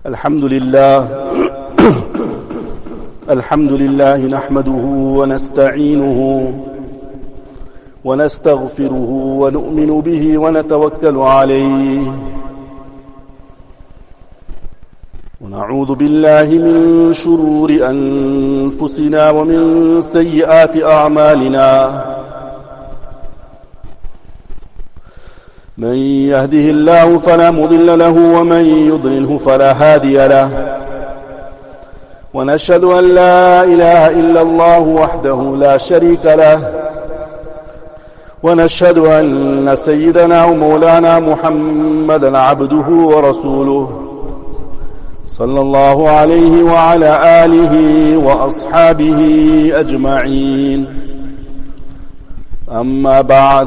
الحمد لله الحمد لله نحمده ونستعينه ونستغفره ونؤمن به ونتوكل عليه ونعوذ بالله من شرور أنفسنا ومن سيئات أعمالنا من يهده الله فلا مضل له ومن يضلله فلا هادي له ونشهد أن لا إله إلا الله وحده لا شريك له ونشهد أن سيدنا ومولانا محمدا عبده ورسوله صلى الله عليه وعلى آله وأصحابه أجمعين أما بعد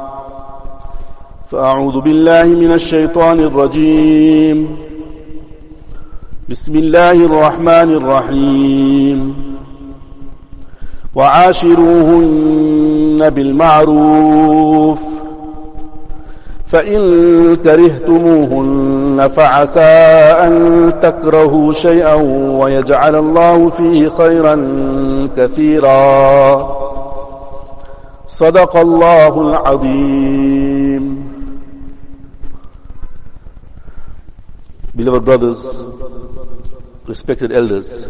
فأعوذ بالله من الشيطان الرجيم بسم الله الرحمن الرحيم وعاشروهن بالمعروف فإن كرهتموهن فعسى أن تكرهوا شيئا ويجعل الله فيه خيرا كثيرا صدق الله العظيم. Beloved brothers, respected elders,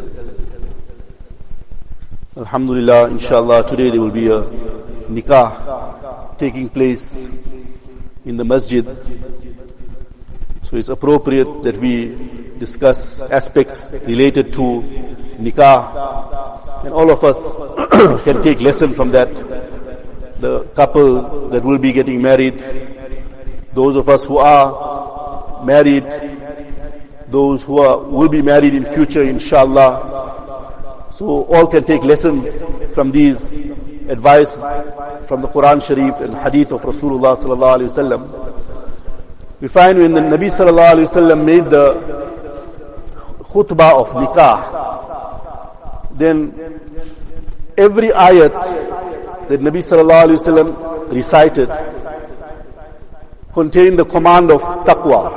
Alhamdulillah, inshallah, today there will be a nikah taking place in the masjid. So it's appropriate that we discuss aspects related to nikah, and all of us can take lesson from that. The couple that will be getting married, those of us who are married, those who will be married in future, inshallah. So all can take lessons from these advice from the Quran Sharif and Hadith of Rasulullah sallallahu alaihi wasallam. We find when the Nabi sallallahu alaihi wasallam made the khutbah of nikah, then every ayat that Nabi sallallahu alaihi wasallam recited contained the command of taqwa,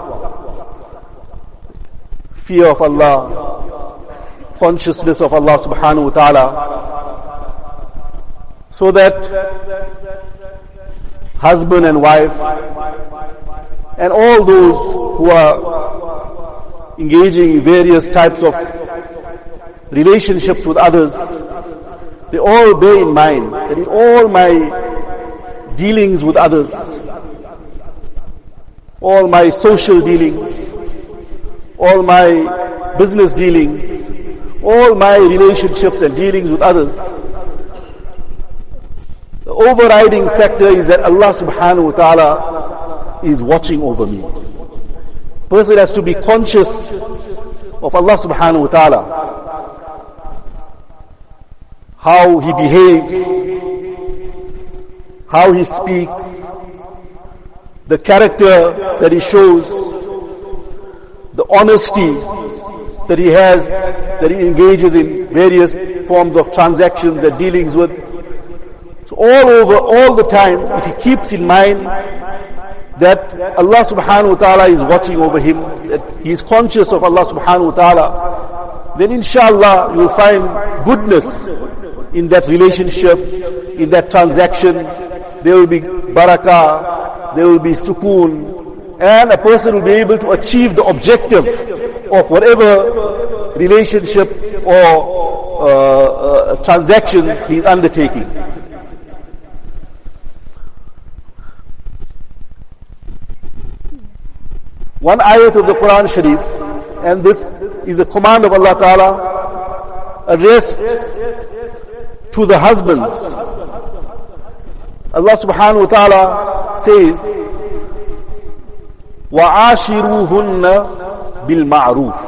fear of Allah, consciousness of Allah subhanahu wa ta'ala, so that husband and wife and all those who are engaging in various types of relationships with others, they all bear in mind that in all my dealings with others, all my social dealings, all my business dealings, all my relationships and dealings with others, the overriding factor is that Allah subhanahu wa ta'ala is watching over me. Person has to be conscious of Allah subhanahu wa ta'ala, how he behaves, how he speaks, the character that he shows, the honesty that he has, that he engages in various forms of transactions and dealings with. So all the time, if he keeps in mind that Allah subhanahu wa ta'ala is watching over him, that he is conscious of Allah subhanahu wa ta'ala, then inshallah you will find goodness in that relationship, in that transaction. There will be barakah, there will be sukoon, and a person will be able to achieve the objective of whatever relationship or transactions he is undertaking. One ayat of the Quran Sharif, and this is a command of Allah Ta'ala addressed to the husbands. Allah Subhanahu wa Ta'ala says, وَعَاشِرُوهُنَّ بِالْمَعْرُوفِ,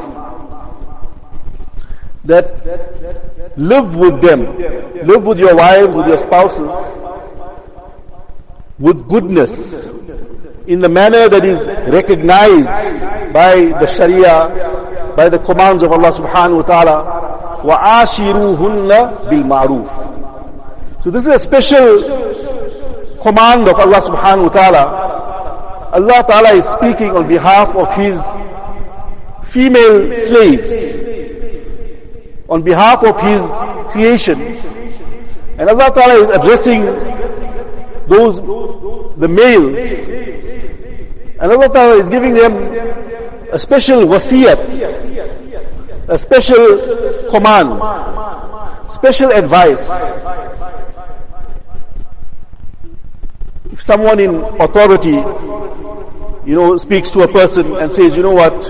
that live with them, live with your wives, with your spouses, with goodness, in the manner that is recognized by the Sharia, by the commands of Allah subhanahu wa ta'ala. وَعَاشِرُوهُنَّ بِالْمَعْرُوفِ. So this is a special command of Allah subhanahu wa ta'ala. Allah ta'ala is speaking on behalf of His female slaves on behalf of His creation. And Allah Ta'ala is addressing the males. And Allah Ta'ala is giving them a special wasiyat, a special command, special advice. If someone in authority, speaks to a person and says, you know what,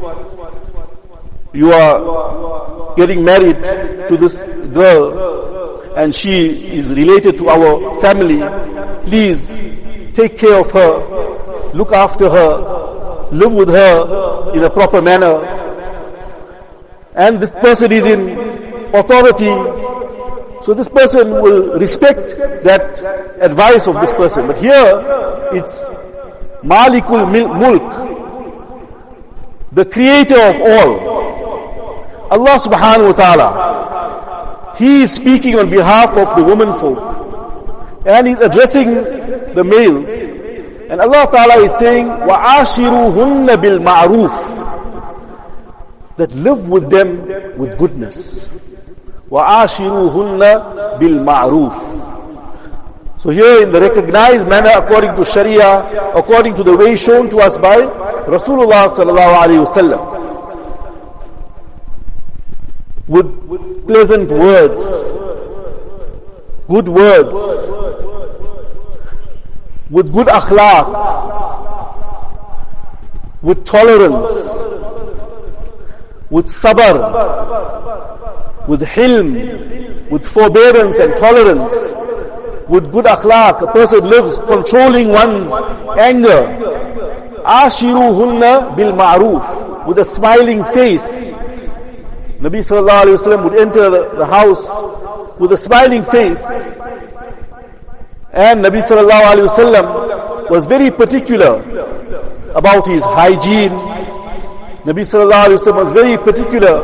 you are getting married to this girl and she is related to our family, please take care of her, look after her, live with her in a proper manner. And this person is in authority, so this person will respect that advice of this person. But here, it's Malikul Mulk, the creator of all, Allah subhanahu wa ta'ala. He is speaking on behalf of the women folk, and He's addressing the males. And Allah ta'ala is saying, وَعَاشِرُوهُنَّ بِالْمَعْرُوفِ, that live with them with goodness. وَعَاشِرُوهُنَّ بِالْمَعْرُوفِ. So here in the recognized manner according to Sharia, according to the way shown to us by Rasulullah sallallahu alaihi wasallam, with pleasant words, good words, with good akhlaq, with tolerance, with sabr, with hilm, with forbearance and tolerance, with good akhlaq. A person lives controlling one's anger. Ashiruhunna bil ma'roof, with a smiling face. Nabi sallallahu alayhi wa sallam would enter the house with a smiling face. And Nabi sallallahu alayhi wa sallam was very particular about his hygiene. Nabi sallallahu alayhi wa sallam was very particular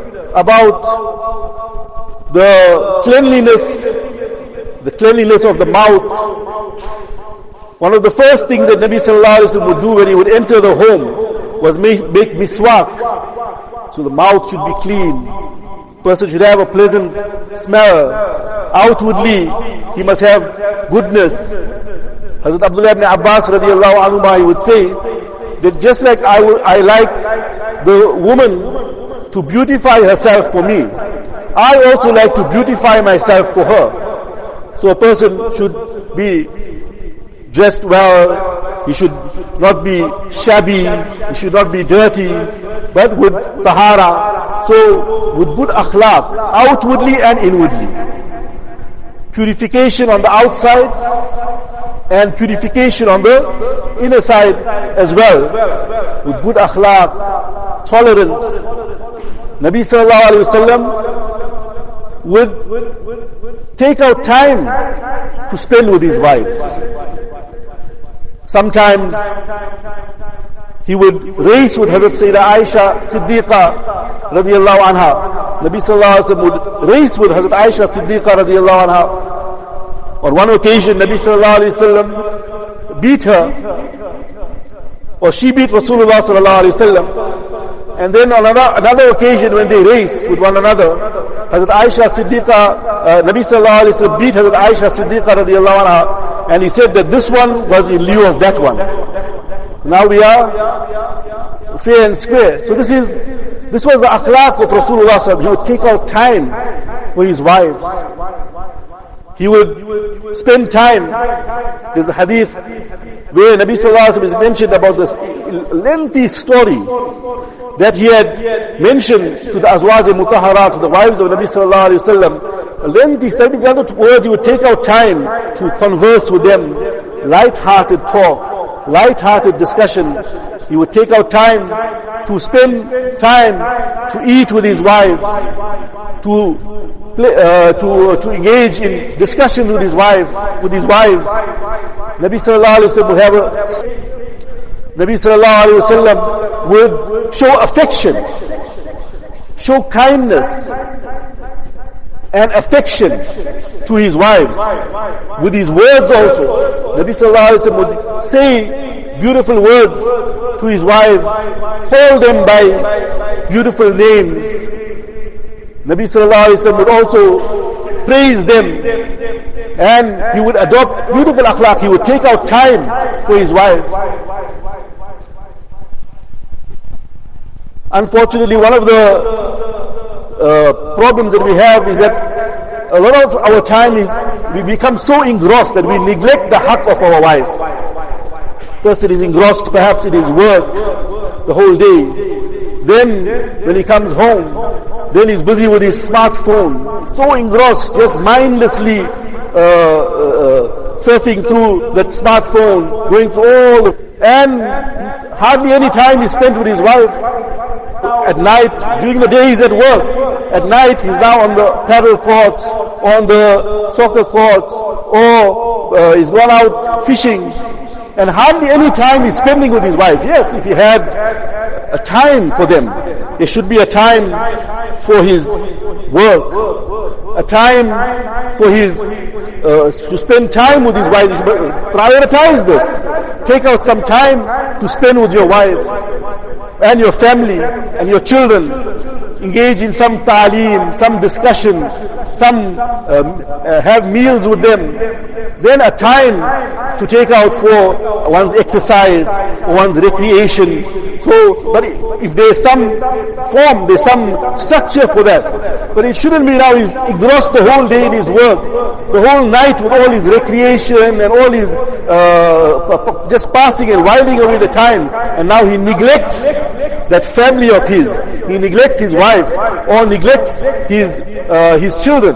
about the cleanliness of the mouth. One of the first things that Nabi sallallahu alayhi wa sallam would do when he would enter the home was make miswak. So the mouth should be clean. Person should have a pleasant smell. Outwardly, he must have goodness. Hazrat Abdullah ibn Abbas radiallahu anhu, he would say that just like I like the woman to beautify herself for me, I also like to beautify myself for her. So a person should be dressed well, he should not be shabby, he should not be dirty, but with tahara, so with good akhlaq, outwardly and inwardly. Purification on the outside and purification on the inner side as well, with good akhlaq, tolerance. Nabi sallallahu alayhi wa sallam would take out time to spend with his wives. Sometimes he would race with Hazrat Sayyidah Aisha Siddiqa radiallahu anha. Nabi sallallahu alayhi wa sallam would race with Hazrat Aisha Siddiqa radiallahu anha. On one occasion, Nabi sallallahu alayhi wa sallam beat her, or she beat Rasulullah sallallahu alayhi wa sallam. And then on another occasion when they raced with one another, Hazrat Aisha Siddiqa, Nabi sallallahu alayhi wa sallam beat Hazrat Aisha Siddiqa radiallahu anha, and he said that this one was in lieu of that one. Now we are fair and square. So this was the akhlaq of Rasulullah sallallahu alayhi wa sallam. He would take out time for his wives. He would spend time. There's a hadith where Nabi sallallahu alayhi wa sallam is mentioned about this lengthy story that he had mentioned to the Azwaj al-Mutahharat, to the wives of Nabi sallallahu alayhi wa sallam. A lengthy story. In other words, he would take out time to converse with them, light-hearted talk, light-hearted discussion. He would take out time to spend time to eat with his wives, to engage in discussions with his wives. Nabi sallallahu alayhi wa sallam would have Nabi sallallahu alayhi wa sallam would show affection, show kindness and affection to his wives with his words also. Nabi sallallahu alayhi wa sallam would say beautiful words to to his wives, call them by beautiful names. Nabi sallallahu alaihi wasallam would also praise them, and he would adopt beautiful akhlaq. He would take out time for his wives. Unfortunately, one of the problems that we have is that a lot of our time is, we become so engrossed that we neglect the haqq of our wife. Person is engrossed perhaps in his work the whole day. Then when he comes home, then he's busy with his smartphone, so engrossed, just mindlessly surfing through that smartphone, going to all and hardly any time is spent with his wife. At night, during the day he's at work. At night he's now on the paddle courts, on the soccer courts, or he's gone out fishing. And hardly any time he's spending with his wife. Yes, if he had a time for them, there should be a time for his work, a time for his to spend time with his wife. You should prioritize this. Take out some time to spend with your wives and your family and your children. Engage in some ta'aleem, some discussion, some have meals with them. Then a time to take out for one's exercise, one's recreation. So, but if there's some form, there's some structure for that. But it shouldn't be now he's engrossed the whole day in his work, the whole night with all his recreation and all his just passing and whiling away the time. And now he neglects that family of his. He neglects his wife or neglects his children.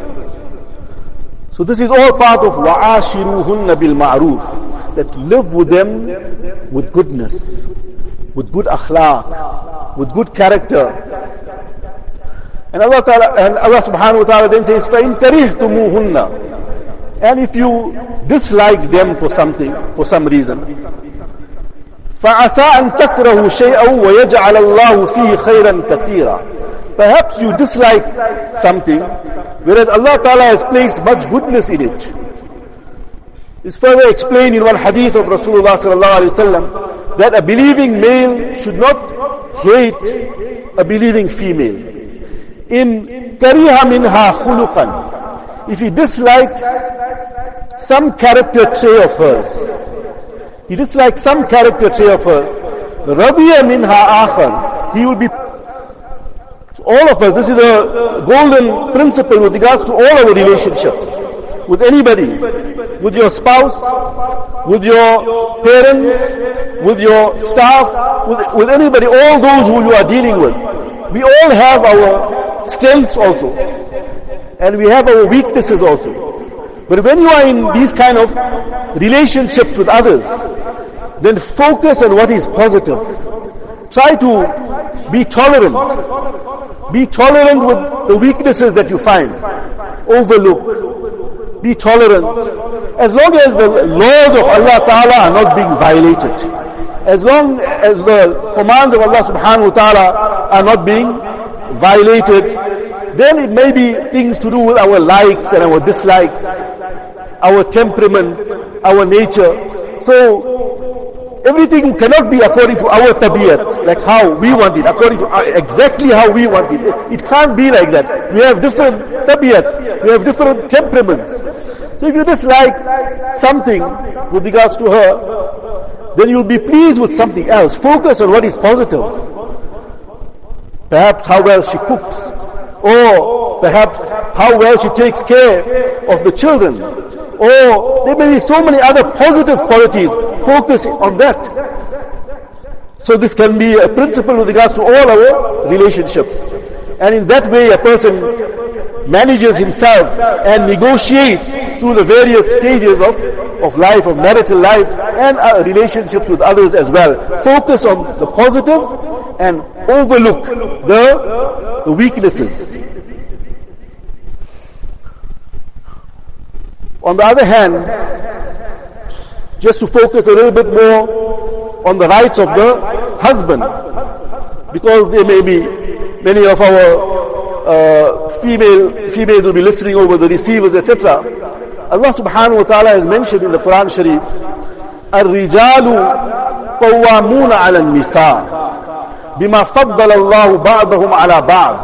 So this is all part of وَعَاشِرُوهُنَّ بِالْمَعْرُوفِ, that live with them with goodness, with good akhlaq, with good character. And Allah subhanahu wa ta'ala then says, فَإِن كَرِهْتُمُوهُنَّ, and if you dislike them for something, for some reason, فَعَسَىٰ أَن تَكْرَهُ شَيْئًا وَيَجْعَلَ اللَّهُ فِيهِ خَيْرًا كَثِيرًا. Perhaps you dislike something, whereas Allah Ta'ala has placed much goodness in it. It's further explained in one hadith of Rasulullah sallallahu alaihi wasallam that a believing male should not hate a believing female. In kariha minha khuluqan, if he dislikes some character trait of hers, he dislikes some character trait of hers, radiya minha akhar, he will be. All of us, this is a golden principle with regards to all our relationships. With anybody, with your spouse, with your parents, with your staff, with anybody, all those who you are dealing with. We all have our strengths also. And we have our weaknesses also. But when you are in these kind of relationships with others, then focus on what is positive. Try to be tolerant. Be tolerant with the weaknesses that you find. Overlook. Be tolerant. As long as the laws of Allah Ta'ala are not being violated. As long as the commands of Allah Subhanahu wa Ta'ala are not being violated, then it may be things to do with our likes and our dislikes, our temperament, our nature. So, everything cannot be according to our tabiat, like how we want it, according to exactly how we want it. It can't be like that. We have different tabiats, we have different temperaments. So if you dislike something with regards to her, then you'll be pleased with something else. Focus on what is positive. Perhaps how well she cooks, or perhaps how well she takes care of the children, or there may be so many other positive qualities. Focus on that. So this can be a principle with regards to all our relationships. And in that way a person manages himself and negotiates through the various stages of life, of marital life, and relationships with others as well. Focus on the positive and overlook the weaknesses. On the other hand, just to focus a little bit more on the rights of the husband, because there may be many of our females will be listening over the receivers, etc. Allah subhanahu wa ta'ala has mentioned in the Quran Sharif, الرجال قوامون على النساء بما فضل الله بعضهم على بعض.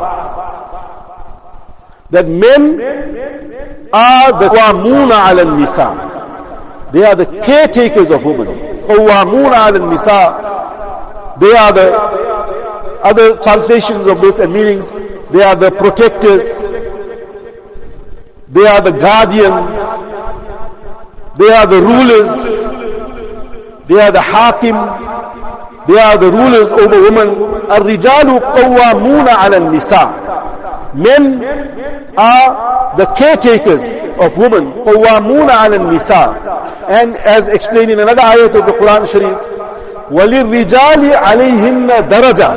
That men are the قوامون على النساء. They are the caretakers of women. قوامون على النساء. They are the other translations of this and meanings. They are the protectors. They are the guardians. They are the rulers. They are the hakim. They are the rulers over women. الرجال قوامون على النساء. Men are the caretakers of women. قوامون على النساء. And as explained in another ayat of the Quran Sharif, وَلِلرِّجَالِ عَلَيْهِنَّ دَرَجَةً.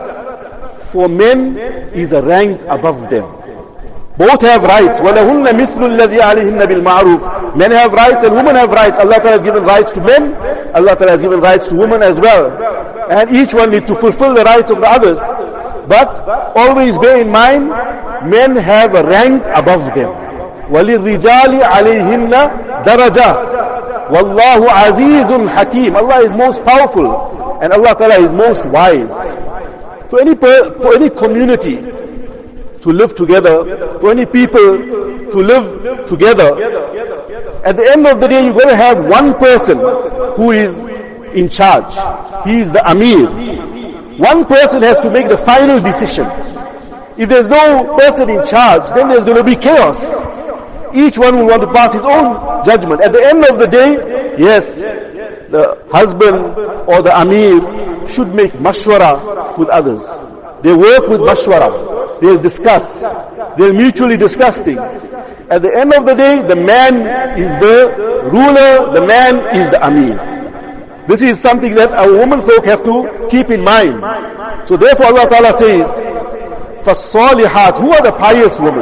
For men is a rank above them. Both have rights. وَلَهُنَّ مِثْلُ الَّذِي عَلَيْهِنَّ بِالْمَعْرُوفِ. Men have rights and women have rights. Allah Ta'ala has given rights to men. Allah Ta'ala has given rights to women as well. And each one needs to fulfill the rights of the others. But always bear in mind, men have a rank above them. وَلِلرِّجَالِ عَلَيْهِنَّ دَرَجَةً. وَاللَّهُ عَزِيزٌ حَكِيمٌ. Allah is most powerful and Allah Ta'ala is most wise. For any community to live together, for any people to live together, at the end of the day you're going to have one person who is in charge. He is the Amir. One person has to make the final decision. If there's no person in charge, then there's going to be chaos. Each one will want to pass his own judgment. At the end of the day, yes, the husband or the Amir should make mashwara with others. They work with mashwara. They'll discuss. They'll mutually discuss things. At the end of the day, the man is the ruler, the man is the Amir. This is something that our women folk have to keep in mind. So therefore Allah Ta'ala says, فَالصَّالِحَاتِ. Who are the pious women?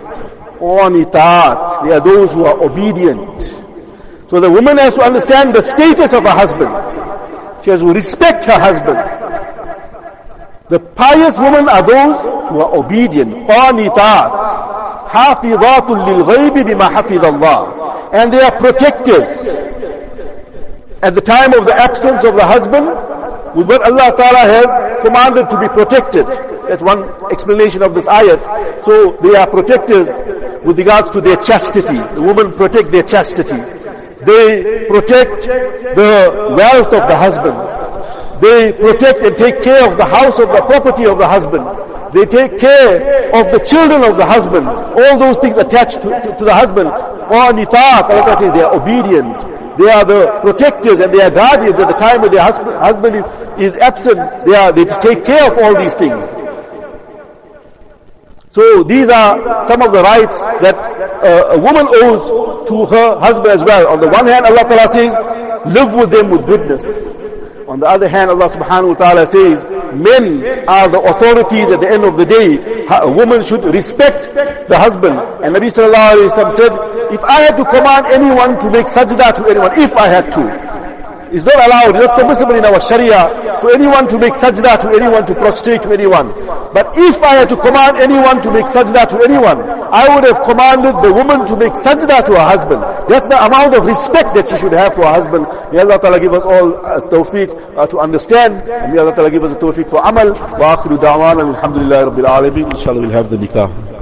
قَانِتَاتِ. They are those who are obedient. So the woman has to understand the status of her husband. She has to respect her husband. The pious women are those who are obedient. قَانِتَاتِ حَافِظَاتٌ لِلْغَيْبِ بِمَا حَفِظَ اللَّهِ. And they are protectors. At the time of the absence of the husband, with what Allah Ta'ala has commanded to be protected. That's one explanation of this ayat. So they are protectors with regards to their chastity. The women protect their chastity. They protect the wealth of the husband. They protect and take care of the house, of the property of the husband. They take care of the children of the husband. All those things attached to the husband. Allah says they are obedient. They are the protectors and they are guardians at the time when their husband is absent. They take care of all these things. So these are some of the rights that a woman owes to her husband as well. On the one hand, Allah Ta'ala says, live with them with goodness. On the other hand, Allah Subhanahu wa Ta'ala says, men are the authorities at the end of the day. A woman should respect the husband. And Nabi Sallallahu Alaihi Wasallam said, if I had to command anyone to make sajda to anyone, if I had to, it's not allowed, it's not permissible in our Sharia for anyone to make sajda to anyone, to prostrate to anyone. But if I had to command anyone to make sajda to anyone, I would have commanded the woman to make sajda to her husband. That's the amount of respect that she should have for her husband. May Allah Ta'ala give us all tawfiq to understand. And may Allah Ta'ala give us a tawfiq for amal. Wa akhiru da'wana alhamdulillahi rabbil alameen. Inshallah we'll have the nikah.